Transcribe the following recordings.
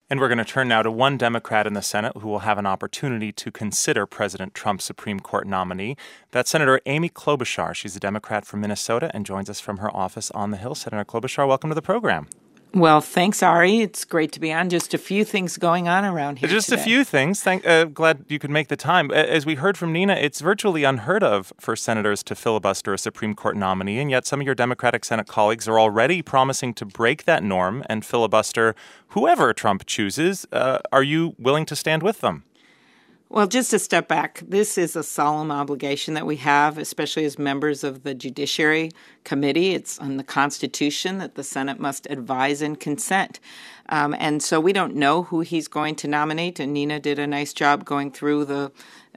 And we're going to turn now to one Democrat in the Senate who will have an opportunity to consider President Trump's Supreme Court nominee. That's Senator Amy Klobuchar. She's a Democrat from Minnesota and joins us from her office on the Hill. Senator Klobuchar, welcome to the program. Well, thanks, Ari. It's great to be on. Just a few things going on around here Just today. A few things. Glad you could make the time. As we heard from Nina, it's virtually unheard of for senators to filibuster a Supreme Court nominee, and yet some of your Democratic Senate colleagues are already promising to break that norm and filibuster whoever Trump chooses. Are you willing to stand with them? Well, just to step back, this is a solemn obligation that we have, especially as members of the Judiciary Committee. It's on the Constitution that the Senate must advise and consent. And so we don't know who he's going to nominate, and Nina did a nice job going through the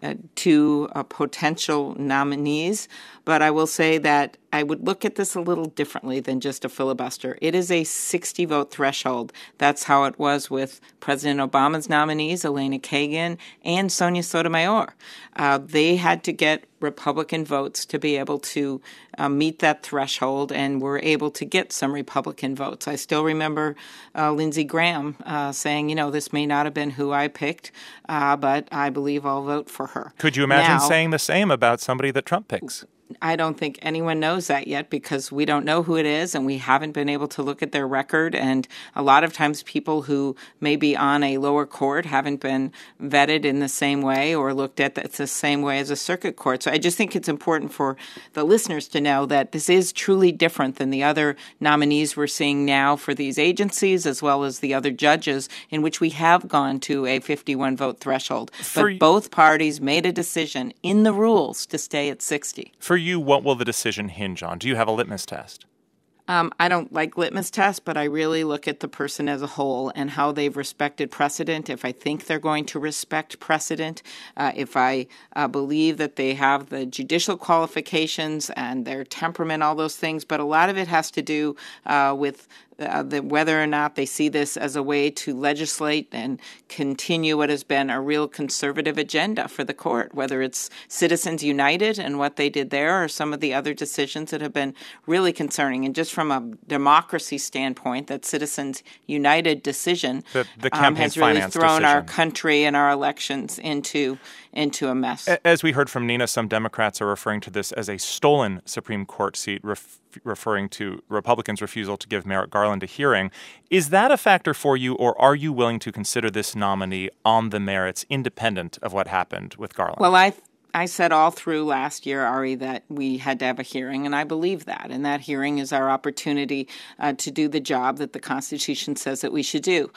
two potential nominees. But I will say that I would look at this a little differently than just a filibuster. It is a 60-vote threshold. That's how it was with President Obama's nominees, Elena Kagan and Sonia Sotomayor. They had to get Republican votes to be able to meet that threshold, and were able to get some Republican votes. I still remember Lindsey Graham saying, this may not have been who I picked, but I believe I'll vote for her. Could you imagine saying the same about somebody that Trump picks? I don't think anyone knows that yet because we don't know who it is and we haven't been able to look at their record. And a lot of times people who may be on a lower court haven't been vetted in the same way or looked at the same way as a circuit court. So I just think it's important for the listeners to know that this is truly different than the other nominees we're seeing now for these agencies as well as the other judges in which we have gone to a 51-vote threshold. But both parties made a decision in the rules to stay at 60. For you, what will the decision hinge on? Do you have a litmus test? I don't like litmus tests, but I really look at the person as a whole and how they've respected precedent. If I think they're going to respect precedent, if I believe that they have the judicial qualifications and their temperament, all those things. But a lot of it has to do with whether or not they see this as a way to legislate and continue what has been a real conservative agenda for the court, whether it's Citizens United and what they did there or some of the other decisions that have been really concerning. And just from a democracy standpoint, that Citizens United decision has really thrown our country and our elections into a mess. As we heard from Nina, some Democrats are referring to this as a stolen Supreme Court seat, referring to Republicans' refusal to give Merrick Garland a hearing. Is that a factor for you, or are you willing to consider this nominee on the merits, independent of what happened with Garland? Well, I said all through last year, Ari, that we had to have a hearing, and I believe that. And that hearing is our opportunity to do the job that the Constitution says that we should do.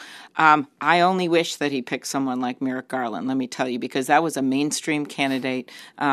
I only wish that he picked someone like Merrick Garland, let me tell you, because that was a mainstream candidate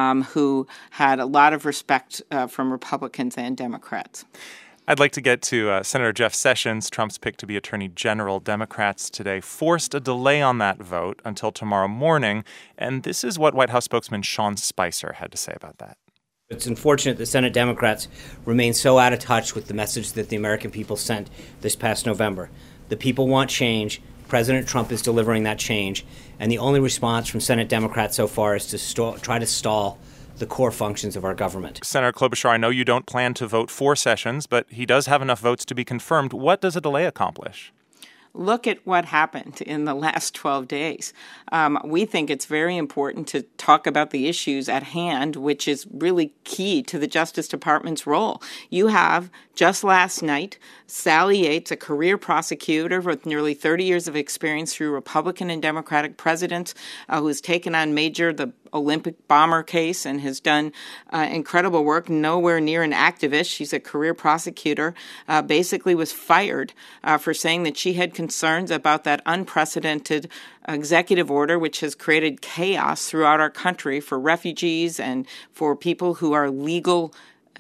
who had a lot of respect from Republicans and Democrats. I'd like to get to Senator Jeff Sessions, Trump's pick to be Attorney General. Democrats today forced a delay on that vote until tomorrow morning, and this is what White House spokesman Sean Spicer had to say about that. It's unfortunate that Senate Democrats remain so out of touch with the message that the American people sent this past November. The people want change. President Trump is delivering that change, and the only response from Senate Democrats so far is to try to stall the core functions of our government. Senator Klobuchar, I know you don't plan to vote for Sessions, but he does have enough votes to be confirmed. What does a delay accomplish? Look at what happened in the last 12 days. We think it's very important to talk about the issues at hand, which is really key to the Justice Department's role. You have, just last night, Sally Yates, a career prosecutor with nearly 30 years of experience through Republican and Democratic presidents, who has taken on the Olympic bomber case and has done incredible work, nowhere near an activist. She's a career prosecutor, basically was fired for saying that she had concerns about that unprecedented executive order, which has created chaos throughout our country for refugees and for people who are legal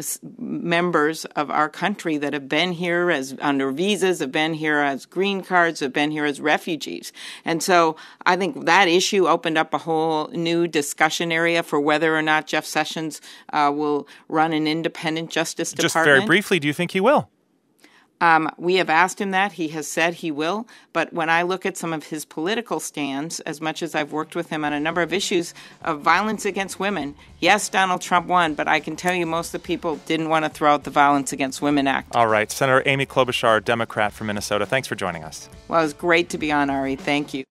members of our country that have been here as under visas, have been here as green cards, have been here as refugees. And so I think that issue opened up a whole new discussion area for whether or not Jeff Sessions will run an independent Justice Department. Just very briefly, do you think he will? We have asked him that. He has said he will. But when I look at some of his political stands, as much as I've worked with him on a number of issues of violence against women, yes, Donald Trump won, but I can tell you most of the people didn't want to throw out the Violence Against Women Act. All right. Senator Amy Klobuchar, Democrat from Minnesota, thanks for joining us. Well, it was great to be on, Ari. Thank you.